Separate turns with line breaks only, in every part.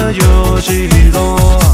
可有几多？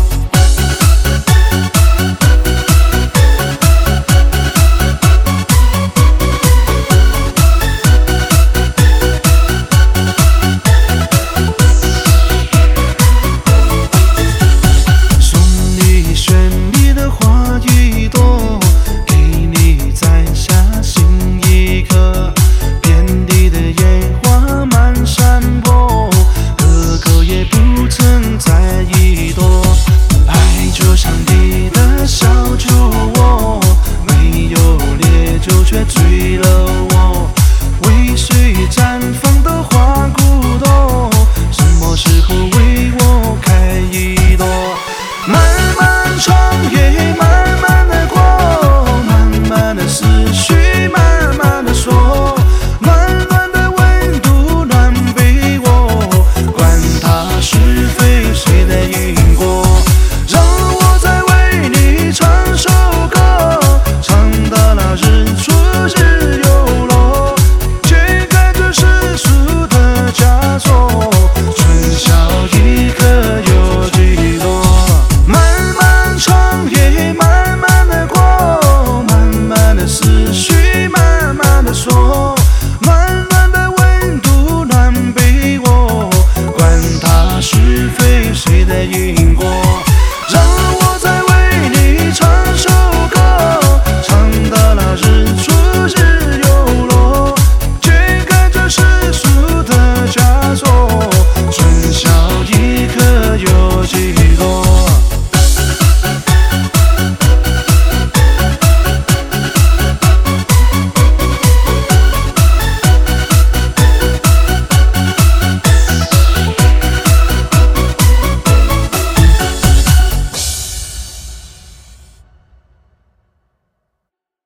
送你绚丽的花一朵，给你摘下心一颗，遍地的烟花满山坡，可口也不曾在一朵。爱就像你的小酒窝，没有烈酒却醉了我。为谁绽放的花骨朵，什么时候为我开一朵？漫漫长夜慢慢的过，慢慢的思绪慢慢的说，暖暖的温度暖被窝，管它是非谁的因果，让我再为你唱首歌，唱到那日出日又落，揭开这世俗的枷锁，春宵一刻有几多？漫漫长夜慢慢的过，慢慢的思绪慢慢的说，暖暖的温度暖被窝，管它是非谁的因果。